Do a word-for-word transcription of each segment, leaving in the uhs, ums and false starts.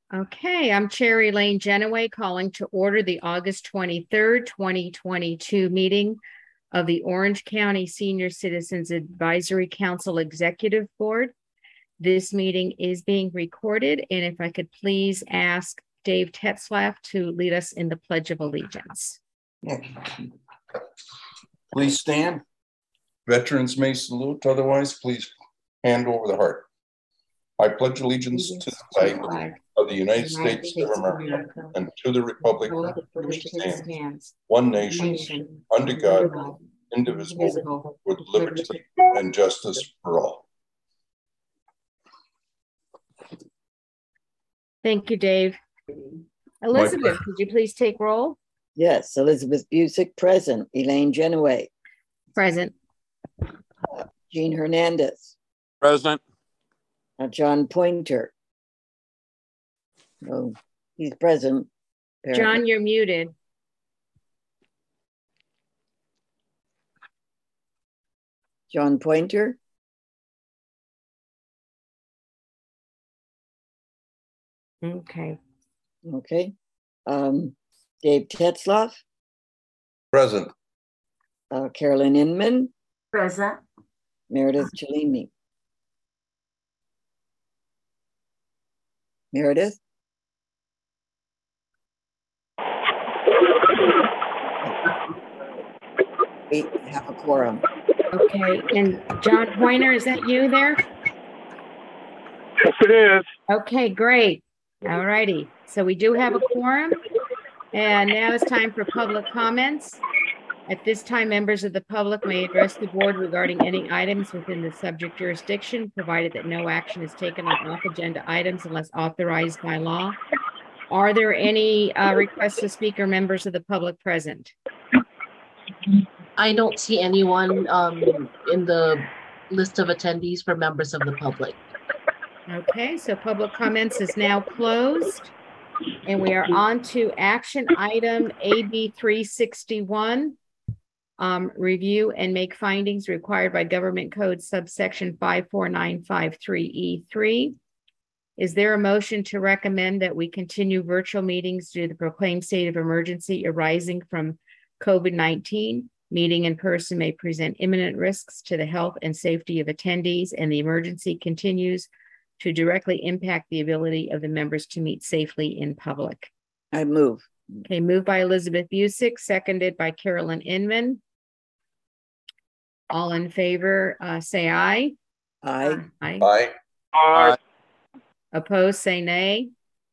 Okay, I'm Chair Elaine Genoway calling to order the August twenty-third, twenty twenty-two meeting of the Orange County Senior Citizens Advisory Council Executive Board. This meeting is being recorded, and if I could please ask Dave Tetzlaff to lead us in the Pledge of Allegiance. Please stand. Veterans may salute, otherwise please hand over the heart. I pledge allegiance to the flag of the United States of America and to the republic for which it stands, one nation, under God, indivisible, with liberty and justice for all. Thank you, Dave. Elizabeth, could you please take roll? Yes, Elizabeth Busick, present. Elaine Genoway. Present. Uh, Jean Hernandez. Present. Uh, John Pointer. Oh, he's present. Apparently. John, you're muted. John Pointer. Okay. Okay. Um, Dave Tetzlaff. Present. Uh, Carolyn Inman. Present. Meredith Chalimi. Meredith? We have a quorum. Okay, and John Pointer, is that you there? Yes, it is. Okay, great. All righty. So we do have a quorum. And now it's time for public comments. At this time, members of the public may address the board regarding any items within the subject jurisdiction, provided that no action is taken on off-agenda items unless authorized by law. Are there any uh, requests to speak or members of the public present? I don't see anyone um, in the list of attendees for members of the public. Okay, so public comments is now closed. And we are on to action item A B three sixty-one. Um, review and make findings required by Government Code subsection five four nine five three E three. Is there a motion to recommend that we continue virtual meetings due to the proclaimed state of emergency arising from COVID nineteen? Meeting in person may present imminent risks to the health and safety of attendees, and the emergency continues to directly impact the ability of the members to meet safely in public. I move. Okay, moved by Elizabeth Busick, seconded by Carolyn Inman. All in favor, uh, say aye. Aye. Aye. Aye. Aye. Opposed, say nay.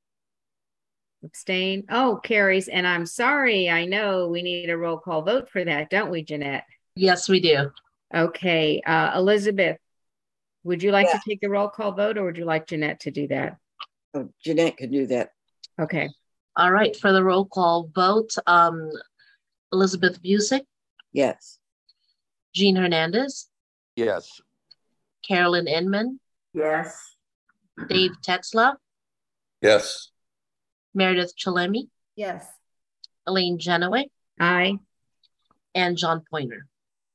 Abstain. Oh, carries. And I'm sorry, I know we need a roll call vote for that, don't we, Jeanette? Yes, we do. Okay, uh, Elizabeth, would you like Yeah. to take the roll call vote, or would you like Jeanette to do that? Oh, Jeanette can do that. Okay. All right, for the roll call vote, um, Elizabeth Busick, Yes. Jean Hernandez, Yes. Carolyn Inman, Yes. Dave Tetzlaff, Yes. Meredith Chalemi, Yes. Elaine Genoway, Aye. and John Pointer.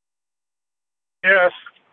Yes.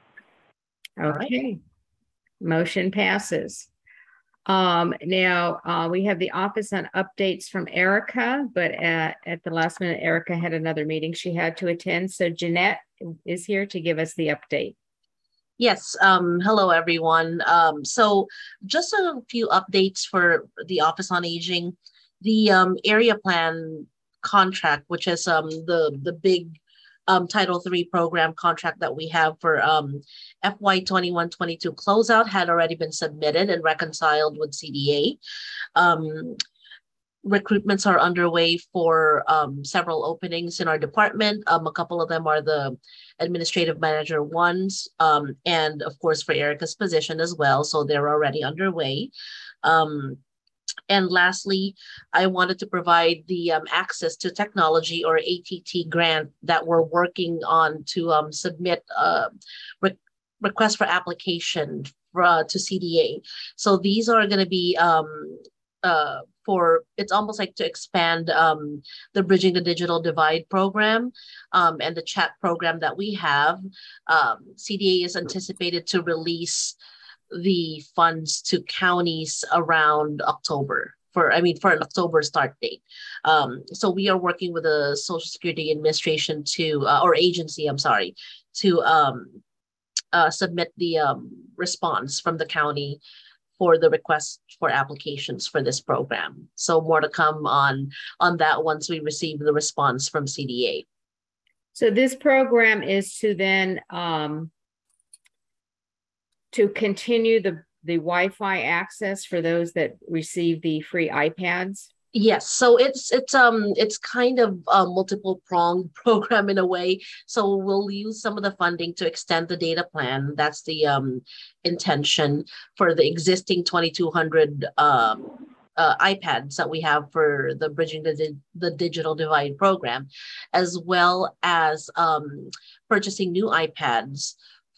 Okay. Motion passes. Um, now, uh, we have the office on updates from Erica, but at, at the last minute, Erica had another meeting she had to attend. So Jeanette is here to give us the update. Yes, um, hello everyone. Um, so just a few updates for the Office on Aging. The um, area plan contract, which is um, the, the big um, Title three program contract that we have for um, F Y twenty-one twenty-two closeout, had already been submitted and reconciled with C D A. Um, recruitments are underway for um, several openings in our department. Um, a couple of them are the administrative manager ones, um, and of course for Erica's position as well. So they're already underway. Um, and lastly, I wanted to provide the um, access to technology, or A T T grant, that we're working on to um, submit a re request for application for, uh, to C D A. So these are going to be um, uh, for, it's almost like to expand um, the Bridging the Digital Divide program um, and the chat program that we have. Um, C D A is anticipated to release the funds to counties around October. For, I mean, for an October start date. Um, so we are working with the Social Security Administration to, uh, or agency, I'm sorry, to um, uh, submit the um, response from the county for the request for applications for this program. So more to come on, on that once we receive the response from C D A. So this program is to then um, to continue the the Wi-Fi access for those that receive the free iPads? Yes, so it's it's um it's kind of a multiple pronged program in a way. So we'll use some of the funding to extend the data plan. That's the um intention for the existing twenty-two hundred um uh, iPads that we have for the Bridging the, the Digital Divide program, as well as um purchasing new iPads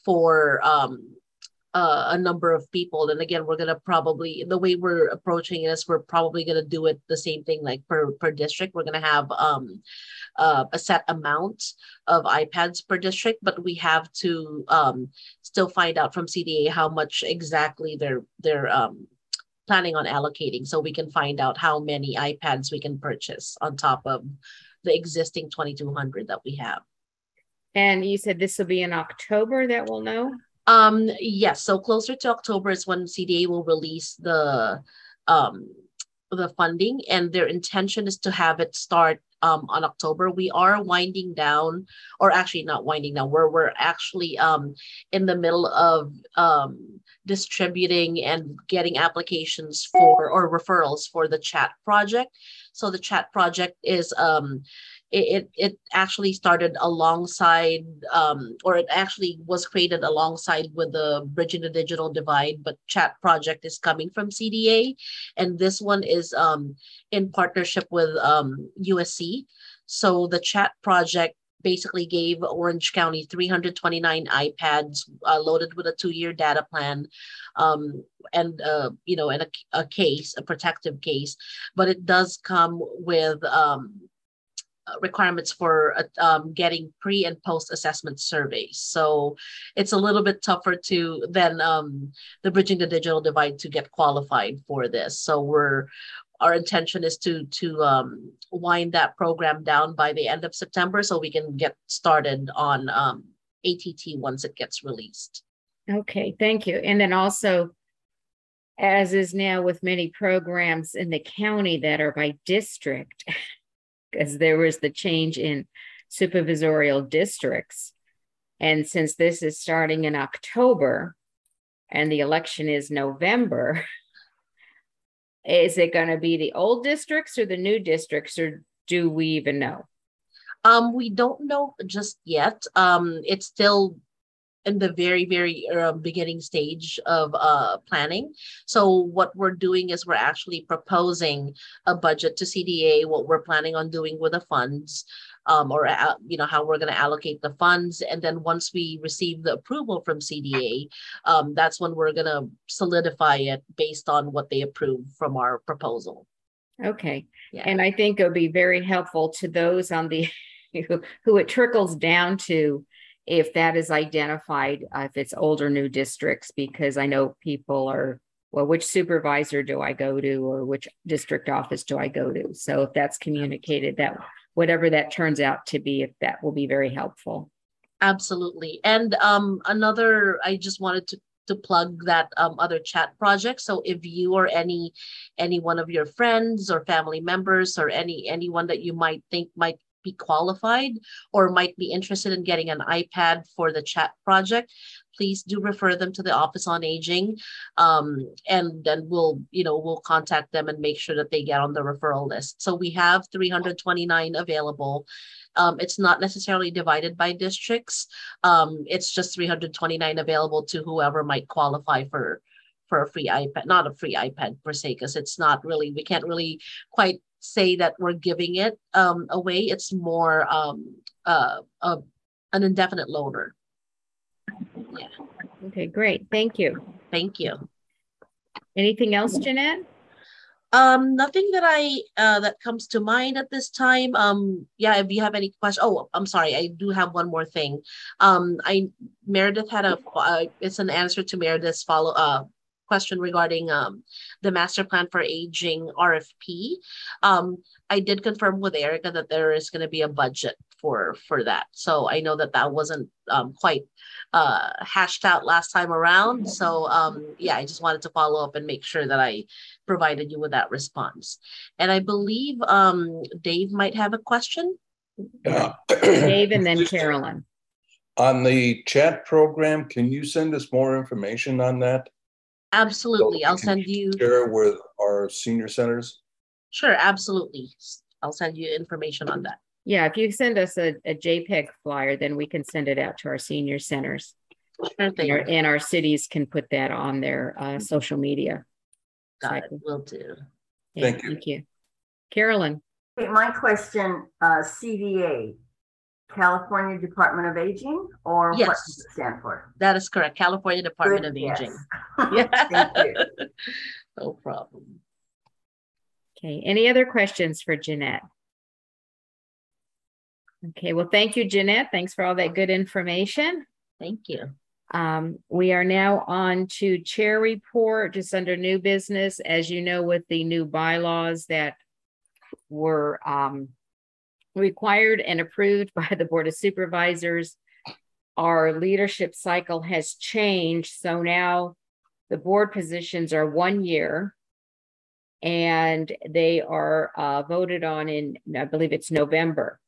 for um Uh, a number of people. And again, we're going to probably, the way we're approaching it is we're probably going to do it the same thing, like per, per district. We're going to have um, uh, a set amount of iPads per district, but we have to um, still find out from C D A how much exactly they're, they're um, planning on allocating, so we can find out how many iPads we can purchase on top of the existing twenty-two hundred that we have. And you said this will be in October that we'll know? Um, yes, so closer to October is when C D A will release the um, the funding, and their intention is to have it start um, on October. We are winding down, or actually not winding down, we're, we're actually um, in the middle of um, distributing and getting applications for, or referrals for the chat project. So the chat project is, um, it, it, it actually started alongside, um, or it actually was created alongside with the Bridging the Digital Divide, but chat project is coming from C D A. And this one is um, in partnership with um, U S C. So the chat project basically gave Orange County three hundred twenty-nine iPads uh, loaded with a two-year data plan, um, and uh, you know, and a, a case, a protective case. But it does come with um, requirements for uh, um, getting pre and post assessment surveys. So it's a little bit tougher to than um, the Bridging the Digital Divide to get qualified for this. So we're our intention is to to um, wind that program down by the end of September, so we can get started on um, A T T once it gets released. Okay, thank you. And then also, as is now with many programs in the county that are by district, because there was the change in supervisorial districts. And since this is starting in October and the election is November, is it going to be the old districts or the new districts, or do we even know? Um, we don't know just yet. Um, it's still in the very, very uh, beginning stage of uh, planning. So what we're doing is we're actually proposing a budget to C D A, what we're planning on doing with the funds, um, or uh, you know, how we're going to allocate the funds. And then once we receive the approval from C D A, um, that's when we're going to solidify it based on what they approve from our proposal. Okay. Yeah. And I think it'll be very helpful to those on the who, who it trickles down to, if that is identified, uh, if it's old or new districts, because I know people are, well, which supervisor do I go to, or which district office do I go to? So if that's communicated, that whatever that turns out to be, if that will be very helpful. Absolutely. And um, another, I just wanted to to plug that um, other chat project. So if you or any any one of your friends or family members, or any anyone that you might think might be qualified or might be interested in getting an iPad for the chat project, please do refer them to the Office on Aging, um, and then we'll you know we'll contact them and make sure that they get on the referral list. So we have three hundred twenty-nine available. Um, it's not necessarily divided by districts. Um, it's just three hundred twenty-nine available to whoever might qualify for for a free iPad, not a free iPad per se, because it's not really, we can't really quite say that we're giving it um, away. It's more um, uh, uh, an indefinite loaner. Yeah. Okay, great. Thank you. Thank you. Anything else, Jeanette? Um, nothing that I uh that comes to mind at this time. Um, yeah, if you have any questions, oh, I'm sorry, I do have one more thing. Um, I Meredith had a uh, it's an answer to Meredith's follow uh question regarding um the master plan for aging R F P. Um, I did confirm with Erica that there is going to be a budget for for that. So I know that that wasn't um quite uh hashed out last time around. So um yeah, I just wanted to follow up and make sure that I provided you with that response. And I believe um, Dave might have a question. Yeah. Dave and then Carolyn. On the chat program, can you send us more information on that? Absolutely. So I'll send you. Share with our senior centers? Sure, absolutely. I'll send you information on that. Yeah, if you send us a, a JPEG flyer, then we can send it out to our senior centers. Sure thing. And our, and our cities can put that on their uh, social media. Got it. Will do. Yeah, thank you. Thank you. Carolyn. Okay, my question, uh, C D A, California Department of Aging, or yes. what does it stand for? That is correct. California Department Good of guess. Aging. Yeah. Thank you. No problem. Okay, any other questions for Jeanette? Okay, well, thank you, Jeanette. Thanks for all that good information. Thank you. Um, we are now on to chair report, just under new business. As you know, with the new bylaws that were um, required and approved by the Board of Supervisors, our leadership cycle has changed. So now the board positions are one year and they are uh, voted on in, I believe it's November.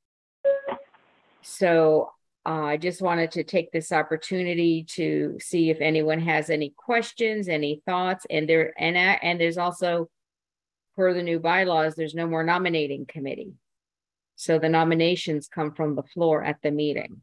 So Uh, I just wanted to take this opportunity to see if anyone has any questions, any thoughts, and there and and there's also, per the new bylaws, there's no more nominating committee. So the nominations come from the floor at the meeting.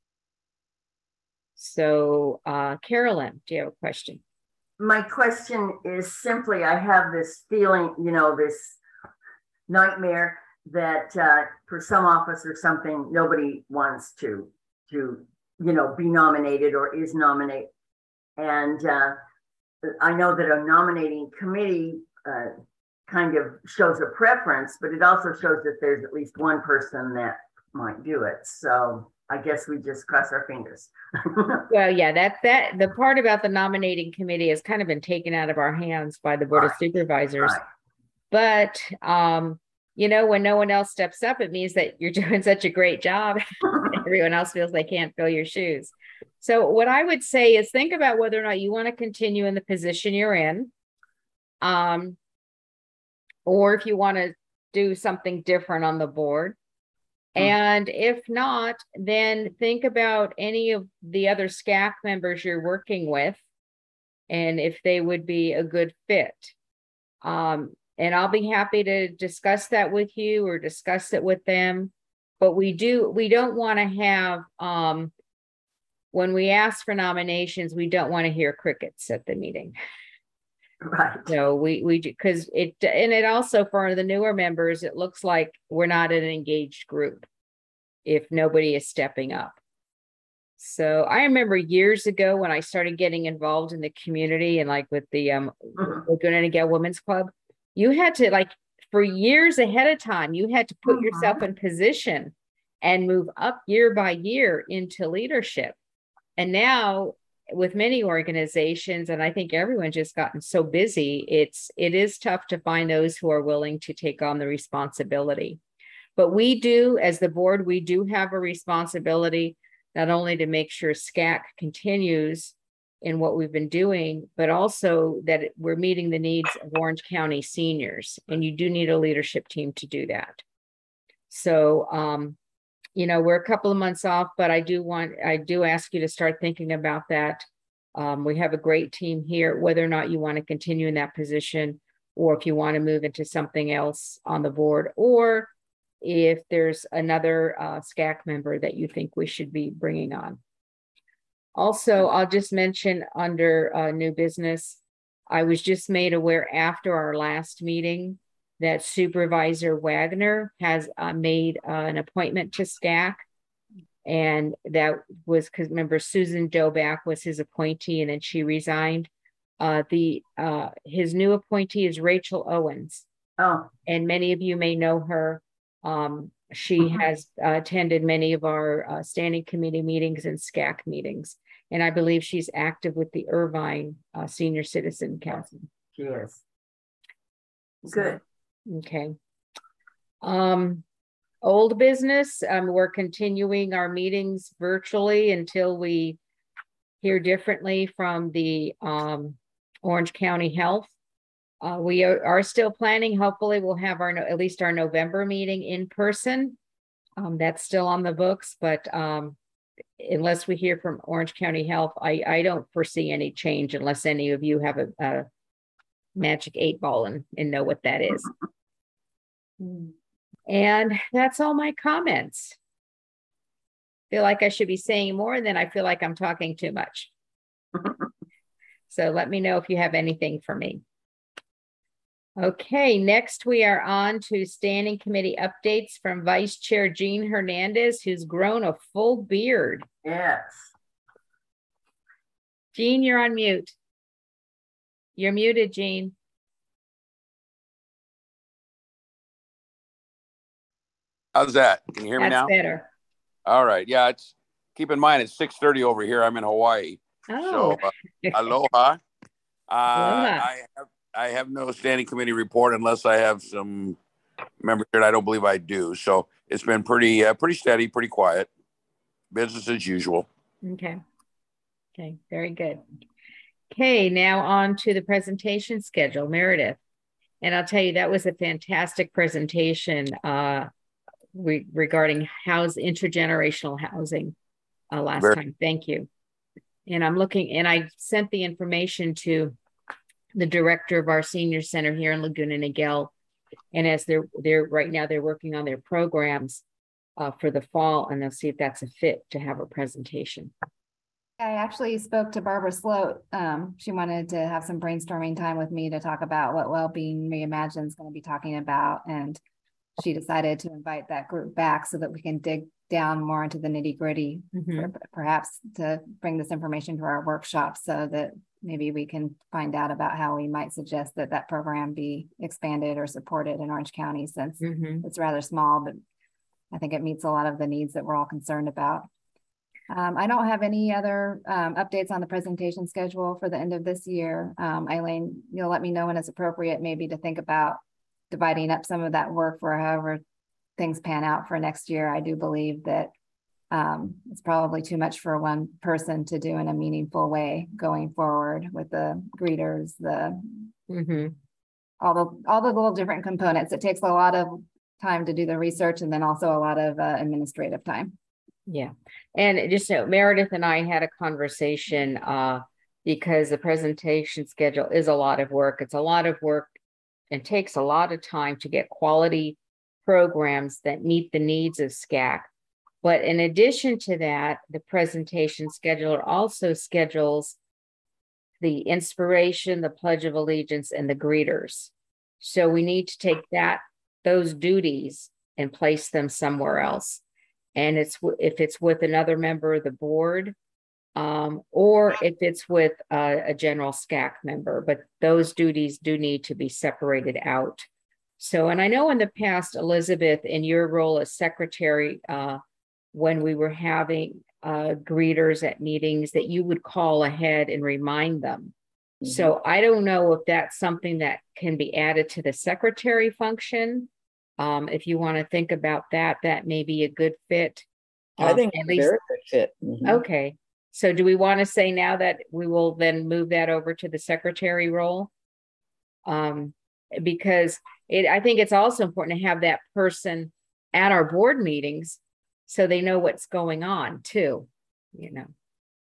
So uh, Carolyn, do you have a question? My question is simply, I have this feeling, you know, this nightmare that uh, for some office or something, nobody wants to to, you know, be nominated or is nominated. And uh, I know that a nominating committee uh, kind of shows a preference, but it also shows that there's at least one person that might do it. So I guess we just cross our fingers. Well, yeah, that, that the part about the nominating committee has kind of been taken out of our hands by the Board right. of Supervisors. Right. But, um, you know, when no one else steps up, it means that you're doing such a great job. Everyone else feels they can't fill your shoes. So what I would say is think about whether or not you want to continue in the position you're in. Um, or if you want to do something different on the board. Mm-hmm. And if not, then think about any of the other S C A C members you're working with and if they would be a good fit. Um, And I'll be happy to discuss that with you or discuss it with them. But we do, we don't want to have, um, when we ask for nominations, we don't want to hear crickets at the meeting. Right. So we, we, because it, and it also for the newer members, it looks like we're not an engaged group if nobody is stepping up. So I remember years ago when I started getting involved in the community and like with the um, mm-hmm. Laguna Niguel Women's Club, you had to, like, for years ahead of time, you had to put mm-hmm. yourself in position and move up year by year into leadership. And now with many organizations, and I think everyone's just gotten so busy, it's, it is tough to find those who are willing to take on the responsibility. But we do, as the board, we do have a responsibility not only to make sure S C A C continues in what we've been doing, but also that we're meeting the needs of Orange County seniors. And you do need a leadership team to do that. So, um, you know, we're a couple of months off, but I do want, I do ask you to start thinking about that. Um, we have a great team here, whether or not you want to continue in that position, or if you want to move into something else on the board, or if there's another uh, S C A C member that you think we should be bringing on. Also, I'll just mention under uh, new business, I was just made aware after our last meeting that Supervisor Wagner has uh, made uh, an appointment to S C A C. And that was because remember Susan Doback was his appointee and then she resigned. Uh, the uh, his new appointee is Rachel Owens, Oh, and many of you may know her. Um, she Mhm. has uh, attended many of our uh, standing committee meetings and S C A C meetings, and I believe she's active with the Irvine uh, Senior Citizen Council. she is. Good. Okay. Um, old business, um, we're continuing our meetings virtually until we hear differently from the um, Orange County Health. Uh, we are, are still planning. Hopefully we'll have our, at least our November meeting in person. Um, that's still on the books, but um, unless we hear from Orange County Health, I, I don't foresee any change unless any of you have a, a magic eight ball and, and know what that is. And that's all my comments. Feel like I should be saying more, and then I feel like I'm talking too much. So let me know if you have anything for me. Okay, next we are on to standing committee updates from Vice Chair Jean Hernandez, who's grown a full beard. Yes. Jean, you're on mute. You're muted, Jean. How's that? Can you hear That's me now? better. All right. Yeah, it's keep in mind it's six thirty over here. I'm in Hawaii. Oh. So uh, aloha. Uh, Aloha. I have I have no standing committee report unless I have some members here. I don't believe I do. So it's been pretty uh, pretty steady, pretty quiet. Business as usual. Okay. Okay, very good. Okay, now on to the presentation schedule, Meredith. And I'll tell you, that was a fantastic presentation uh, re regarding house intergenerational housing uh, last very time. Thank you. And I'm looking, and I sent the information to the director of our senior center here in Laguna Niguel. And as they're, they're right now, they're working on their programs uh, for the fall, and they'll see if that's a fit to have a presentation. I actually spoke to Barbara Sloat. Um, she wanted to have some brainstorming time with me to talk about what Wellbeing Reimagined is going to be talking about. And she decided to invite that group back so that we can dig down more into the nitty gritty, mm-hmm. perhaps to bring this information to our workshop so that maybe we can find out about how we might suggest that that program be expanded or supported in Orange County, since mm-hmm. it's rather small, but I think it meets a lot of the needs that we're all concerned about. Um, I don't have any other um, updates on the presentation schedule for the end of this year. Um, Eileen, you'll let me know when it's appropriate, maybe to think about dividing up some of that work for however things pan out for next year. I do believe that um, it's probably too much for one person to do in a meaningful way going forward with the greeters, the mm-hmm. all the all the little different components. It takes a lot of time to do the research and then also a lot of uh, administrative time. Yeah. And just so Meredith and I had a conversation uh, because the presentation schedule is a lot of work. It's a lot of work and takes a lot of time to get quality programs that meet the needs of S C A C. But in addition to that, the presentation scheduler also schedules the inspiration, the Pledge of Allegiance, and the greeters. So we need to take that, those duties and place them somewhere else. And it's if it's with another member of the board, um, or if it's with a, a general S C A C member, but those duties do need to be separated out. So, and I know in the past, Elizabeth, in your role as secretary, uh, when we were having uh, greeters at meetings, that you would call ahead and remind them. Mm-hmm. So I don't know if that's something that can be added to the secretary function. Um, if you want to think about that, that may be a good fit. Um, I think at it's least, a very good fit. Mm-hmm. Okay. So do we want to say now that we will then move that over to the secretary role? Um, because it, I think it's also important to have that person at our board meetings so they know what's going on too, you know.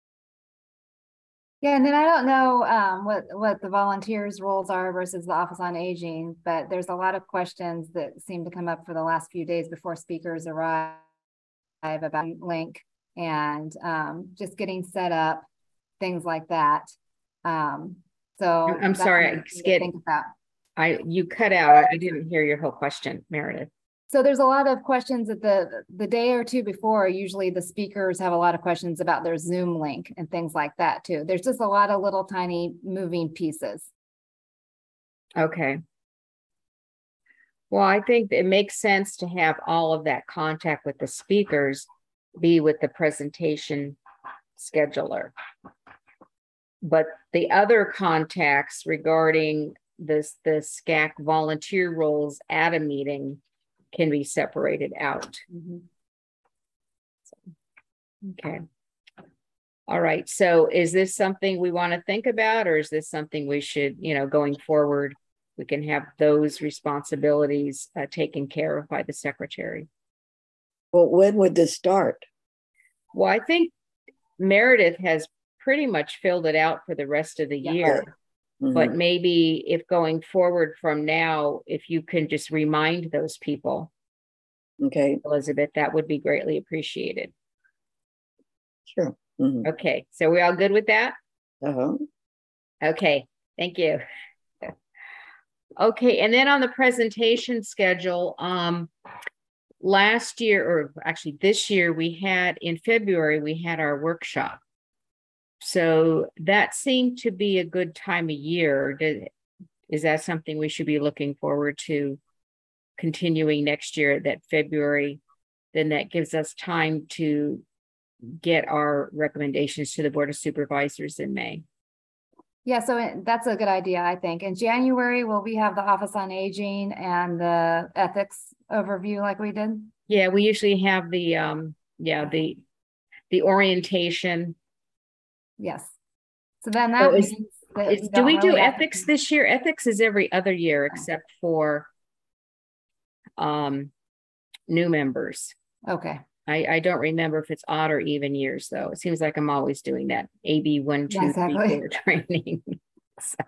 Yeah, and then I don't know um, what, what the volunteers' roles are versus the Office on Aging, but there's a lot of questions that seem to come up for the last few days before speakers arrive about link and um, just getting set up, things like that. Um, so I'm sorry, I skip. Think about. I you cut out. I didn't hear your whole question, Meredith. So there's a lot of questions at the, the day or two before. Usually the speakers have a lot of questions about their Zoom link and things like that too. There's just a lot of little tiny moving pieces. Okay. Well, I think it makes sense to have all of that contact with the speakers be with the presentation scheduler. But the other contacts regarding this, the S C A C volunteer roles at a meeting can be separated out. Mm-hmm. So, okay. All right. So is this something we want to think about, or is this something we should, you know, going forward, we can have those responsibilities uh, taken care of by the secretary? Well, when would this start? Well, I think Meredith has pretty much filled it out for the rest of the Yeah. year. Mhm. But maybe if going forward from now, if you can just remind those people, Okay, Elizabeth, that would be greatly appreciated. sure. Mhm. Okay, so we all good with that? Uh-huh. Okay, thank you. Okay, and then on the presentation schedule, um, last year, or actually this year, we had in February, we had our workshop. So that seemed to be a good time of year. Did, is that something we should be looking forward to continuing next year, that February? Then that gives us time to get our recommendations to the Board of Supervisors in May. Yeah, so it- that's a good idea, I think. In January, will we have the Office on Aging and the ethics overview like we did? Yeah, we usually have the, um, yeah, the, the orientation. Yes. So then that So is- means that Is, we do don't we do really have to- ethics this year? Ethics is every other year except for um, new members. Okay. I, I don't remember if it's odd or even years though. It seems like I'm always doing that A B one, two, Exactly. three, four training. So,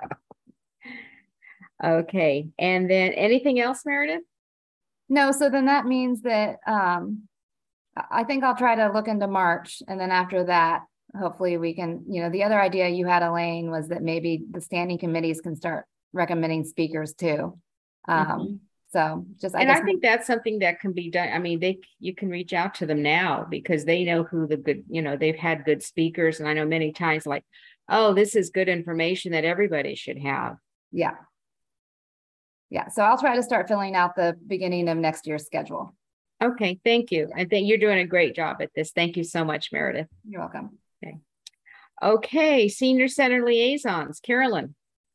okay. And then anything else, Meredith? No, so then that means that um, I I think I'll try to look into March, and then after that, hopefully we can, you know, the other idea you had, Elaine, was that maybe the standing committees can start recommending speakers too. Um, Mhm. So just, I And guess. I think that's something that can be done. I mean, they, you can reach out to them now because they know who the good, you know, they've had good speakers. And I know many times like, oh, this is good information that everybody should have. Yeah. Yeah, so I'll try to start filling out the beginning of next year's schedule. Okay, thank you. I think you're doing a great job at this. Thank you so much, Meredith. You're welcome. Okay. Okay, Senior Center Liaisons, Carolyn.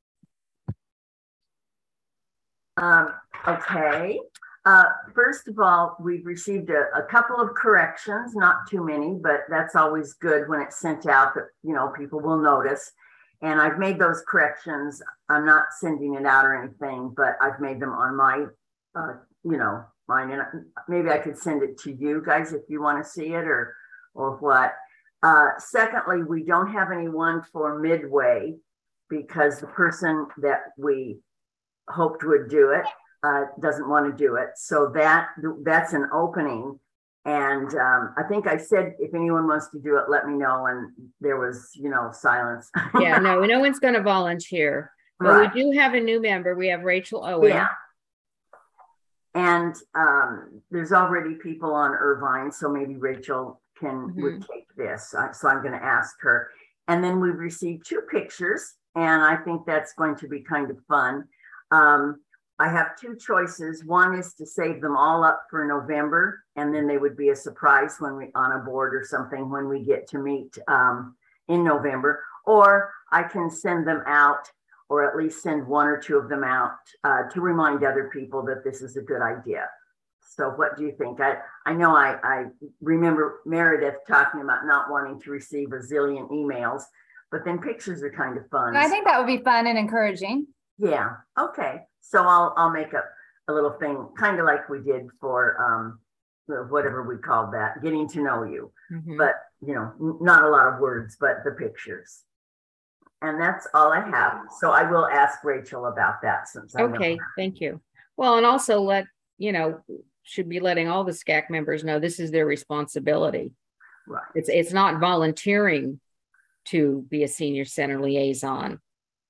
Um, okay. Uh, first of all, we've received a, a couple of corrections, not too many, but that's always good when it's sent out that, you know, people will notice. And I've made those corrections. I'm not sending it out or anything, but I've made them on my, uh, you know, mine. And maybe I could send it to you guys if you want to see it or, or what. Uh, secondly, we don't have anyone for Midway because the person that we hoped would do it uh, doesn't want to do it. So that that's an opening. And um, I think I said, if anyone wants to do it, let me know. And there was, you know, silence. Yeah, no, no one's going to volunteer. But right. We do have a new member. We have Rachel Owen. Yeah. And um, there's already people on Irvine, so maybe Rachel can mm-hmm. would take this. So I'm going to ask her. And then we received two pictures, and I think that's going to be kind of fun. Um, I have two choices. One is to save them all up for November, and then they would be a surprise when we on a board or something when we get to meet um, in November. Or I can send them out, or at least send one or two of them out uh, to remind other people that this is a good idea. So what do you think? I, I know I, I remember Meredith talking about not wanting to receive a zillion emails, but then pictures are kind of fun. I think that would be fun and encouraging. Yeah. Okay. So I'll I'll make up a little thing, kind of like we did for um, whatever we called that, getting to know you. Mm-hmm. But you know, not a lot of words, but the pictures. And that's all I have. So I will ask Rachel about that since I okay. know. Thank you. Well, and also let you know, should be letting all the S C A C members know this is their responsibility. Right. It's it's not volunteering to be a senior center liaison.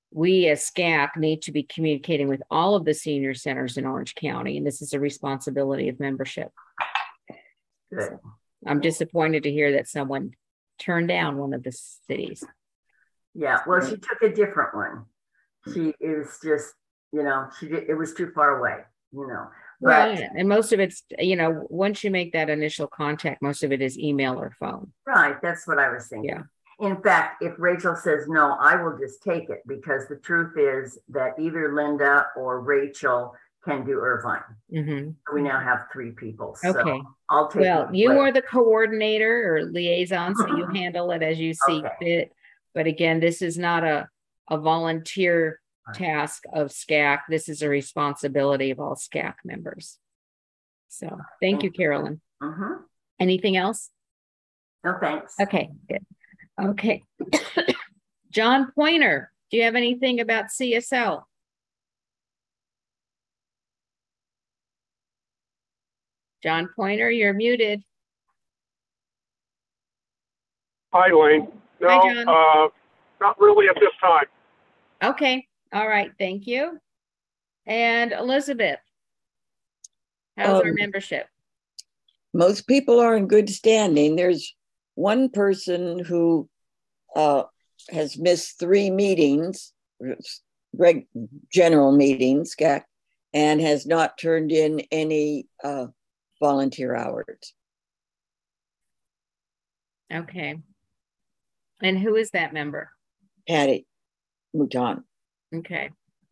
we as S C A C need to be communicating with all of the senior centers in Orange County, and this is a responsibility of membership. Good. So I'm disappointed to hear that someone turned down one of the cities. Yeah, well, she took a different one. She is just, you know, she did, it was too far away, you know. But, well, and most of it's, you know, once you make that initial contact, most of it is email or phone. Right, that's what I was thinking. Yeah. In fact, if Rachel says no, I will just take it, because the truth is that either Linda or Rachel can do Irvine. Mm-hmm. We now have three people. So okay. I'll take well, it. you are the coordinator or liaison, so you handle it as you see okay. fit. But again, this is not a, a volunteer task of S C A C. This is a responsibility of all S C A C members. So thank, thank you, Carolyn. Mm-hmm. Anything else? No, thanks. Okay, good. Okay. John Pointer, do you have anything about C S L? John Pointer, you're muted. Hi, Elaine. No, Hi, John. Uh, not really at this time. Okay. All right. Thank you. And Elizabeth, how's um, our membership? Most people are in good standing. There's one person who uh, has missed three meetings, reg general meetings, S C A C, and has not turned in any uh, volunteer hours. Okay. And who is that member? Patty Mouton. Okay.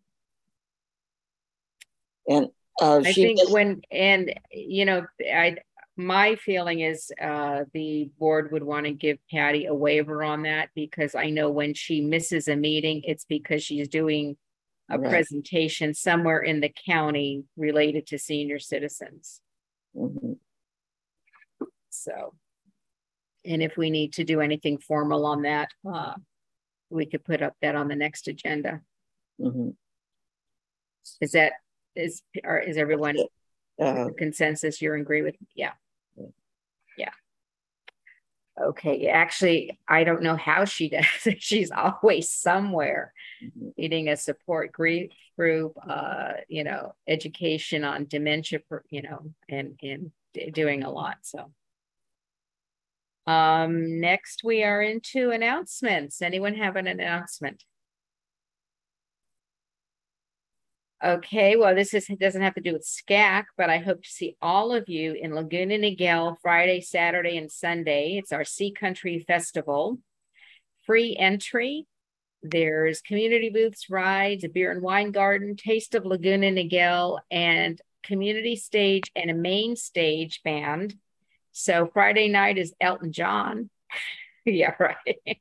And uh, I she think just, when, and you know, I, my feeling is uh, the board would want to give Patty a waiver on that, because I know when she misses a meeting, it's because she's doing a right. presentation somewhere in the county related to senior citizens. Mm-hmm. So, and if we need to do anything formal on that, uh, we could put up that on the next agenda. Mm-hmm. Is that, is, or is everyone uh, consensus? You're in agree with me? Yeah. Yeah. Okay. Actually, I don't know how she does it. She's always somewhere mm-hmm. leading a support group, uh, you know, education on dementia, you know, and, and doing a lot. So. Um, next we are into announcements. Anyone have an announcement? Okay, well, this is doesn't have to do with S C A C, but I hope to see all of you in Laguna Niguel Friday, Saturday, and Sunday. It's our Sea Country Festival. Free entry. There's community booths, rides, a beer and wine garden, taste of Laguna Niguel, and community stage and a main stage band. So Friday night is Elton John. Yeah, right.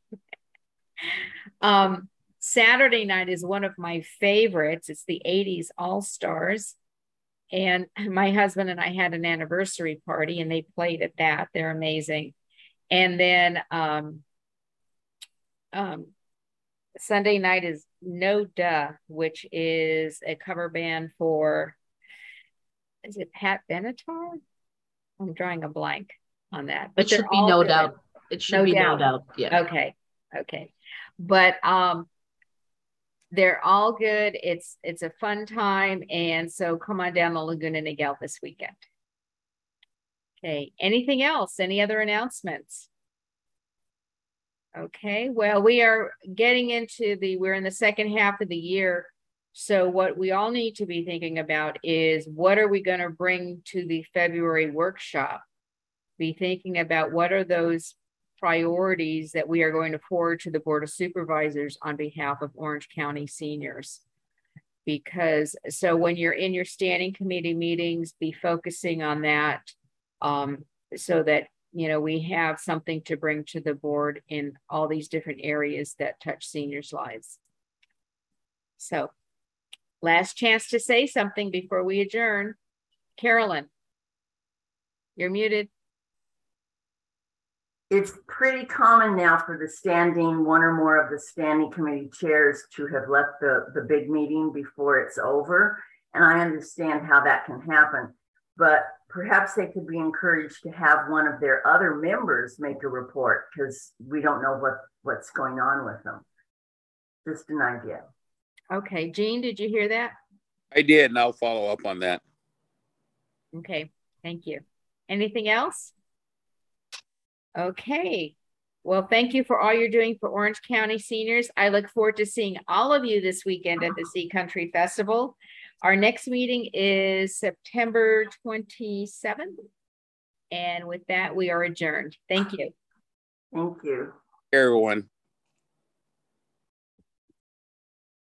um, Saturday night is one of my favorites. It's the eighties All-Stars. And my husband and I had an anniversary party and they played at that. They're amazing. And then um, um, Sunday night is No Duh, which is a cover band for, is it Pat Benatar? I'm drawing a blank on that. But it should be No Doubt. It should no be doubt. No Doubt. Yeah. Okay. Okay. But um, they're all good. It's it's a fun time. And so come on down to Laguna Niguel this weekend. Okay. Anything else? Any other announcements? Okay. Well, we are getting into the, we're in the second half of the year. So what we all need to be thinking about is what are we going to bring to the February workshop? Be thinking about what are those priorities that we are going to forward to the Board of Supervisors on behalf of Orange County seniors. Because so when you're in your standing committee meetings, be focusing on that um, so that, you know, we have something to bring to the board in all these different areas that touch seniors' lives. So last chance to say something before we adjourn. Carolyn, you're muted. It's pretty common now for the standing, one or more of the standing committee chairs to have left the, the big meeting before it's over. And I understand how that can happen, but perhaps they could be encouraged to have one of their other members make a report, because we don't know what, what's going on with them. Just an idea. Okay, Jean, did you hear that? I did, and I'll follow up on that. Okay, thank you. Anything else? Okay. Well, thank you for all you're doing for Orange County seniors. I look forward to seeing all of you this weekend at the Sea Country Festival. Our next meeting is September twenty-seventh. And with that, we are adjourned. Thank you. Thank you. Everyone.